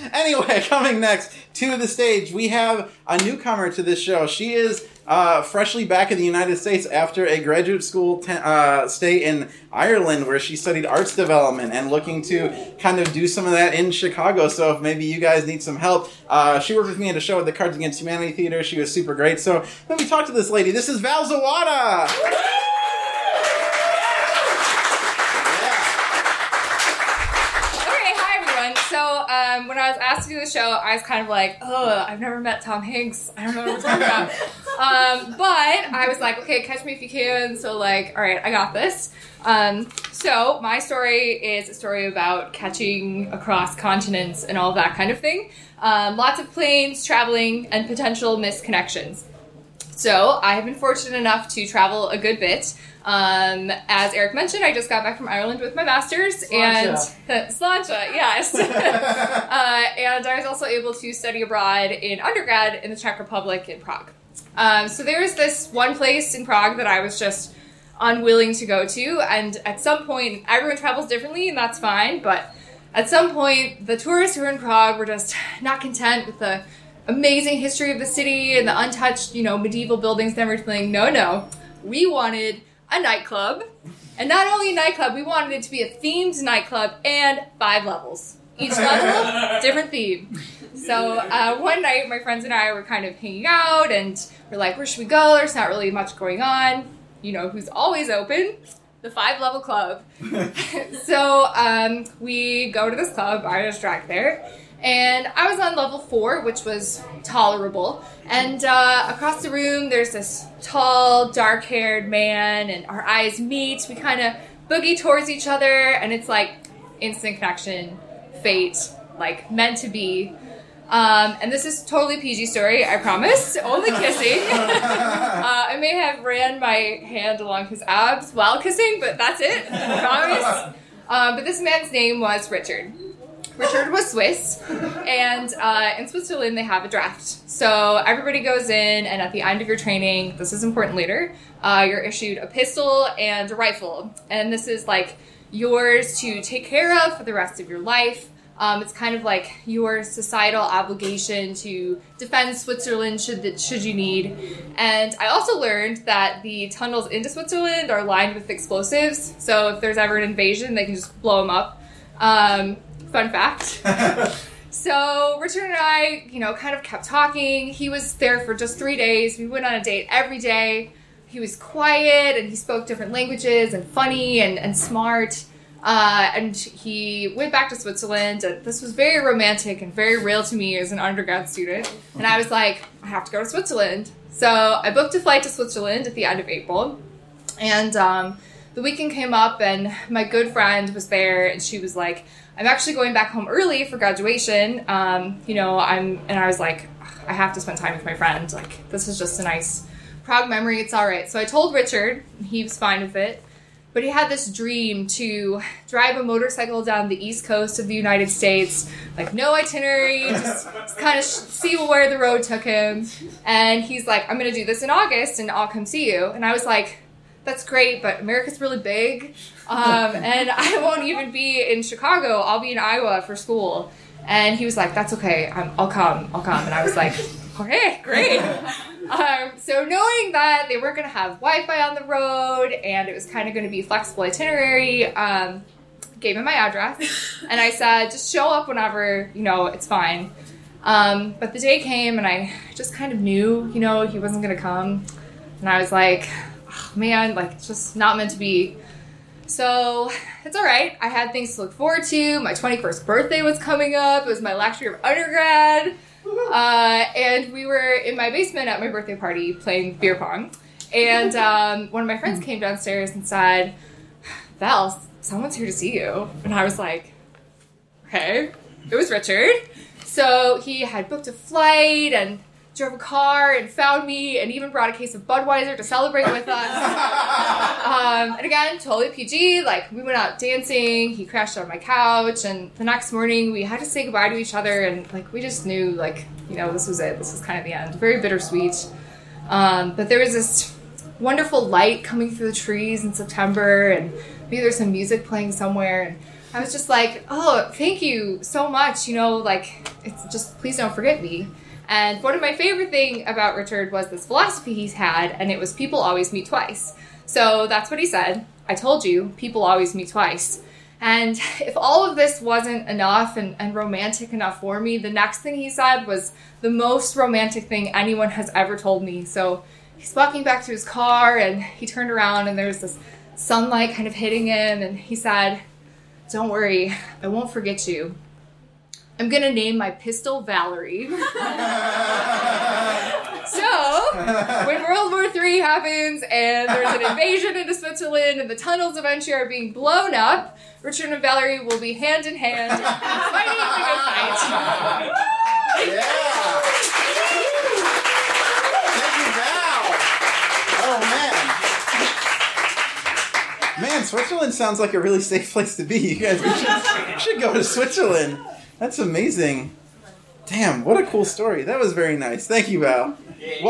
Anyway, coming next to the stage, we have a newcomer to this show. She is freshly back in the United States after a graduate school stay in Ireland, where she studied arts development and looking to kind of do some of that in Chicago. So if maybe you guys need some help, she worked with me at a show at the Cards Against Humanity Theater. She was super great. So let me talk to this lady. This is Val Zawada. So when I was asked to do the show, I was kind of like, oh, I've never met Tom Hanks. I don't know what we're talking about. But I was like, okay, catch me if you can. So like, all right, I got this. So my story is a story about catching across continents and all that kind of thing. Lots of planes, traveling, and potential missed connections. So I have been fortunate enough to travel a good bit. As Eric mentioned, I just got back from Ireland with my master's. Sláinte. And Sláinte, yes. And I was also able to study abroad in undergrad in the Czech Republic in Prague. So there's this one place in Prague that I was just unwilling to go to, and at some point, everyone travels differently, and that's fine, but at some point, the tourists who were in Prague were just not content with the amazing history of the city and the untouched, medieval buildings and everything. No. We wanted a nightclub. And not only a nightclub, we wanted it to be a themed nightclub and 5 levels. Each level, different theme. So one night, my friends and I were kind of hanging out, and we're like, where should we go? There's not really much going on. You know who's always open? The 5-level club. So we go to this club. I was dragged there. And I was on level 4, which was tolerable. And across the room, there's this tall, dark-haired man, and our eyes meet. We kind of boogie towards each other, and it's like instant connection, fate, like meant to be. And this is totally PG story, I promise. Only kissing. I may have ran my hand along his abs while kissing, but that's it. I promise. But this man's name was Richard. Richard was Swiss, and in Switzerland they have a draft. So everybody goes in, and at the end of your training, this is important later, you're issued a pistol and a rifle. And this is like yours to take care of for the rest of your life. It's kind of like your societal obligation to defend Switzerland should you need. And I also learned that the tunnels into Switzerland are lined with explosives. So if there's ever an invasion, they can just blow them up. Fun fact. So Richard and I, kind of kept talking. He was there for just 3 days. We went on a date every day. He was quiet, and he spoke different languages, and funny, and smart. And he went back to Switzerland, and this was very romantic and very real to me as an undergrad student. And I was like, I have to go to Switzerland. So I booked a flight to Switzerland at the end of April. And the weekend came up, and my good friend was there, and she was like, I'm actually going back home early for graduation. And I was like, I have to spend time with my friend. Like, this is just a nice Prague memory. It's all right. So I told Richard, and he was fine with it. But he had this dream to drive a motorcycle down the east coast of the United States, like no itinerary, just kind of see where the road took him. And he's like, I'm going to do this in August, and I'll come see you. And I was like, that's great, but America's really big, and I won't even be in Chicago. I'll be in Iowa for school. And he was like, that's okay, I'll come. And I was like, okay, great. So knowing that they weren't going to have Wi-Fi on the road, and it was kind of going to be a flexible itinerary, gave him my address, and I said, just show up whenever, it's fine. But the day came, and I just kind of knew, he wasn't going to come. And I was like, oh, man, it's just not meant to be. So it's all right. I had things to look forward to. My 21st birthday was coming up. It was my last year of undergrad. And we were in my basement at my birthday party playing beer pong. And one of my friends came downstairs and said, Val, someone's here to see you. And I was like, okay. It was Richard. So he had booked a flight and drove a car and found me and even brought a case of Budweiser to celebrate with us. And again, totally PG. We went out dancing. He crashed on my couch. And the next morning, we had to say goodbye to each other. And, we just knew, this was it. This was kind of the end. Very bittersweet. But there was this wonderful light coming through the trees in September. And maybe there's some music playing somewhere. And I was just like, oh, thank you so much. It's just, please don't forget me. And one of my favorite thing about Richard was this philosophy he's had, and it was people always meet twice. So that's what he said. I told you, people always meet twice. And if all of this wasn't enough and romantic enough for me, the next thing he said was the most romantic thing anyone has ever told me. So he's walking back to his car, and he turned around, and there was this sunlight kind of hitting him, and he said, "Don't worry, I won't forget you. I'm going to name my pistol Valerie." So, when World War III happens and there's an invasion into Switzerland and the tunnels eventually are being blown up, Richard and Valerie will be hand in hand fighting the good fight. Yeah! Thank you, Val! Oh, man, Switzerland sounds like a really safe place to be. You guys should go to Switzerland. That's amazing. Damn, what a cool story. That was very nice. Thank you, Val.